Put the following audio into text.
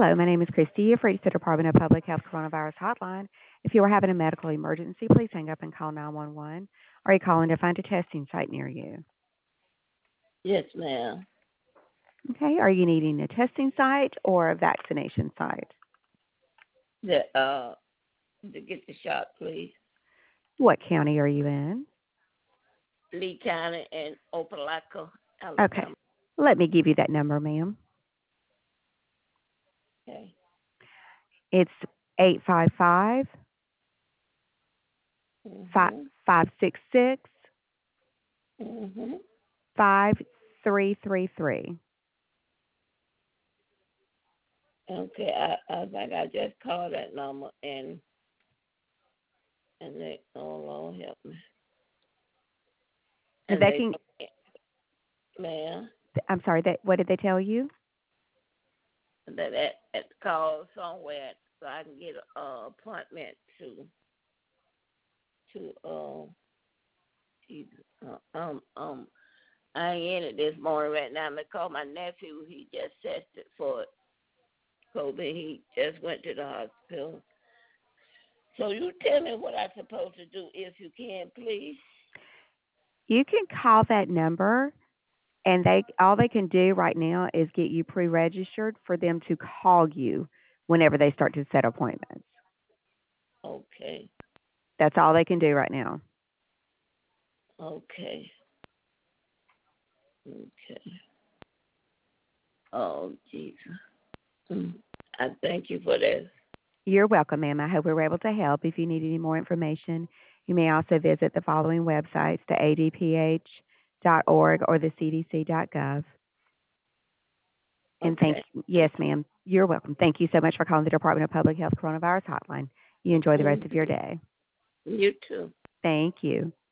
Hello, my name is Christy. You're free to the Department of Public Health Coronavirus Hotline. If you are having a medical emergency, please hang up and call 911. Are you calling to find a testing site near you? Yes, ma'am. Okay, are you needing a testing site or a vaccination site? To get the shot, please. What county are you in? Lee County and Opelika, Okay, Alabama. let me give you that number, ma'am. Okay. It's 855 Mhm. 566 Mhm. 5333. Okay. I think I just called that number and they, oh Lord help me. And They they, can, ma'am, I'm sorry, what did they tell you? that call somewhere so I can get a appointment to Jesus. I ain't in it this morning right now. I called my nephew. He just tested for COVID. He just went to the hospital. So you tell me what I'm supposed to do if you can, please. You can call that number and they can do right now is get you pre-registered for them to call you whenever they start to set appointments. Okay. That's all they can do right now. Okay. Okay. Oh, Jesus. I thank you for this. You're welcome, ma'am. I hope we were able to help. If you need any more information, you may also visit the following websites, the adph.org or the cdc.gov. And Okay. yes, ma'am, you're welcome. Thank you so much for calling the Department of Public Health Coronavirus Hotline. You enjoy the rest of your day. You too. Thank you.